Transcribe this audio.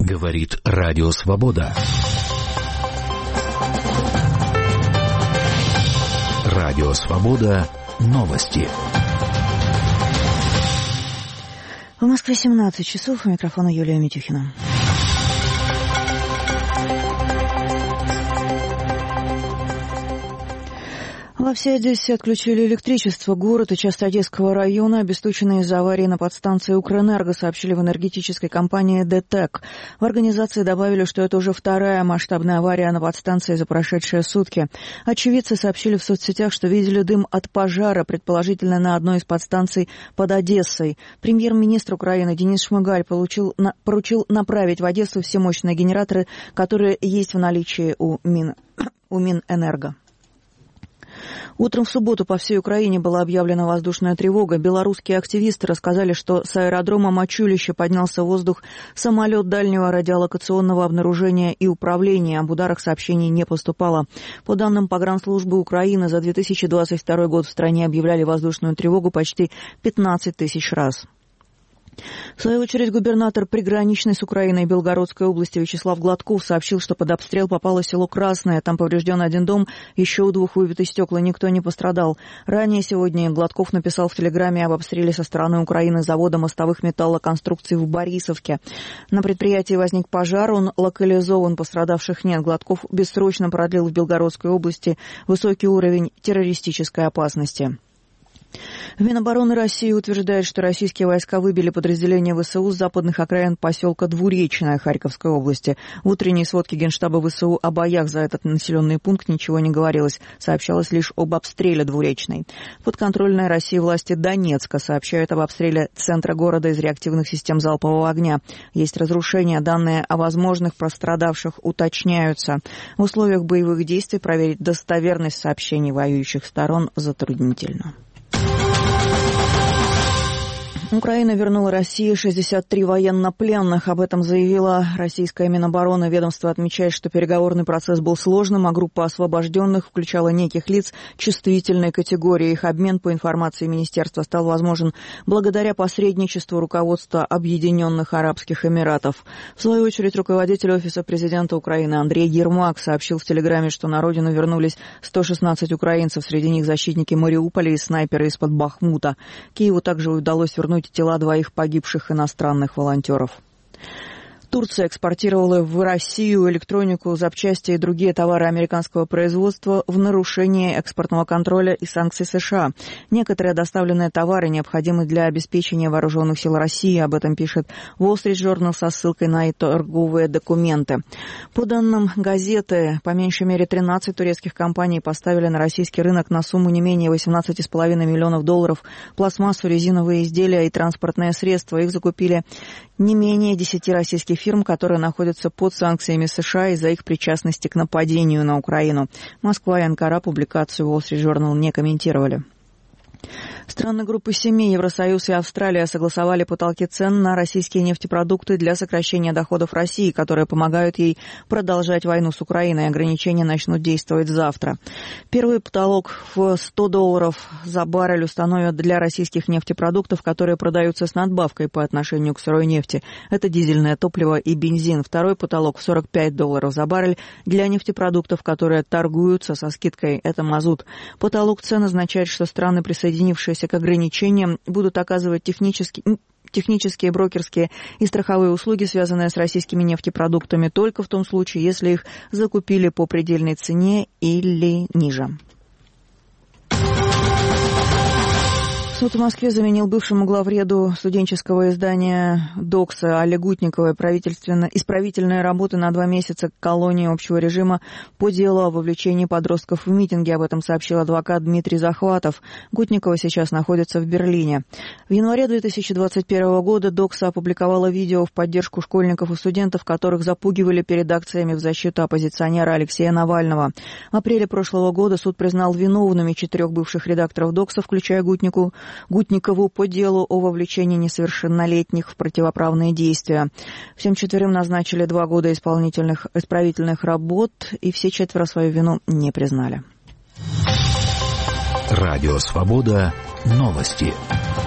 Говорит Радио Свобода. Радио Свобода. Новости. В Москве 17 часов. У микрофона Юлия Митюхина. Во всей Одессе отключили электричество. Город и часть Одесского района обесточены из-за аварии на подстанции «Укрэнерго», сообщили в энергетической компании «ДТЭК». В организации добавили, что это уже вторая масштабная авария на подстанции за прошедшие сутки. Очевидцы сообщили в соцсетях, что видели дым от пожара, предположительно на одной из подстанций под Одессой. Премьер-министр Украины Денис Шмыгаль поручил направить в Одессу все мощные генераторы, которые есть в наличии у Минэнерго. Утром в субботу по всей Украине была объявлена воздушная тревога. Белорусские активисты рассказали, что с аэродрома Мачулище поднялся в воздух самолет дальнего радиолокационного обнаружения и управления. Об ударах сообщений не поступало. По данным Погранслужбы Украины, за 2022 год в стране объявляли воздушную тревогу почти 15 тысяч раз. В свою очередь, губернатор приграничной с Украиной Белгородской области Вячеслав Гладков сообщил, что под обстрел попало село Красное. Там поврежден один дом, еще у 2 выбиты стекла, никто не пострадал. Ранее сегодня Гладков написал в Телеграме об обстреле со стороны Украины завода мостовых металлоконструкций в Борисовке. На предприятии возник пожар, он локализован, пострадавших нет. Гладков бессрочно продлил в Белгородской области высокий уровень террористической опасности. Минобороны России утверждает, что российские войска выбили подразделения ВСУ с западных окраин поселка Двуречное Харьковской области. В утренней сводке Генштаба ВСУ о боях за этот населенный пункт ничего не говорилось. Сообщалось лишь об обстреле Двуречной. Подконтрольные России власти Донецка сообщают об обстреле центра города из реактивных систем залпового огня. Есть разрушения, данные о возможных пострадавших уточняются. В условиях боевых действий проверить достоверность сообщений воюющих сторон затруднительно. Украина вернула России 63 военнопленных. Об этом заявила российская Минобороны. Ведомство отмечает, что переговорный процесс был сложным, а группа освобожденных включала неких лиц чувствительной категории. Их обмен, по информации министерства, стал возможен благодаря посредничеству руководства Объединенных Арабских Эмиратов. В свою очередь, руководитель Офиса президента Украины Андрей Ермак сообщил в Телеграме, что на родину вернулись 116 украинцев, среди них защитники Мариуполя и снайперы из-под Бахмута. Киеву также удалось вернуть тела 2 погибших иностранных волонтеров. Турция экспортировала в Россию электронику, запчасти и другие товары американского производства в нарушение экспортного контроля и санкций США. Некоторые доставленные товары необходимы для обеспечения вооруженных сил России. Об этом пишет Wall Street Journal со ссылкой на торговые документы. По данным газеты, по меньшей мере 13 турецких компаний поставили на российский рынок на сумму не менее $18,5 миллионов пластмассу, резиновые изделия и транспортные средства. Их закупили не менее 10 российских фирм, которые находятся под санкциями США из-за их причастности к нападению на Украину. Москва и Анкара публикацию Wall Street Journal не комментировали. Страны группы 7, Евросоюз и Австралия согласовали потолки цен на российские нефтепродукты для сокращения доходов России, которые помогают ей продолжать войну с Украиной. Ограничения начнут действовать завтра. Первый потолок в $100 за баррель установят для российских нефтепродуктов, которые продаются с надбавкой по отношению к сырой нефти. Это дизельное топливо и бензин. Второй потолок в $45 за баррель для нефтепродуктов, которые торгуются со скидкой. Это мазут. Потолок цен означает, что страны, присоединившиеся к ограничениям, будут оказывать технические, брокерские и страховые услуги, связанные с российскими нефтепродуктами, только в том случае, если их закупили по предельной цене или ниже. Суд в Москве заменил бывшему главреду студенческого издания «Докса» Алле Гутниковой исправительные работы на 2 месяца колонии общего режима по делу о вовлечении подростков в митинги. Об этом сообщил адвокат Дмитрий Захватов. Гутникова сейчас находится в Берлине. В январе 2021 года «Докса» опубликовала видео в поддержку школьников и студентов, которых запугивали перед акциями в защиту оппозиционера Алексея Навального. В апреле прошлого года суд признал виновными 4 бывших редакторов «Докса», включая Гутникову, по делу о вовлечении несовершеннолетних в противоправные действия. Всем 4 назначили 2 года исправительных работ, и все 4 свою вину не признали. Радио Свобода. Новости.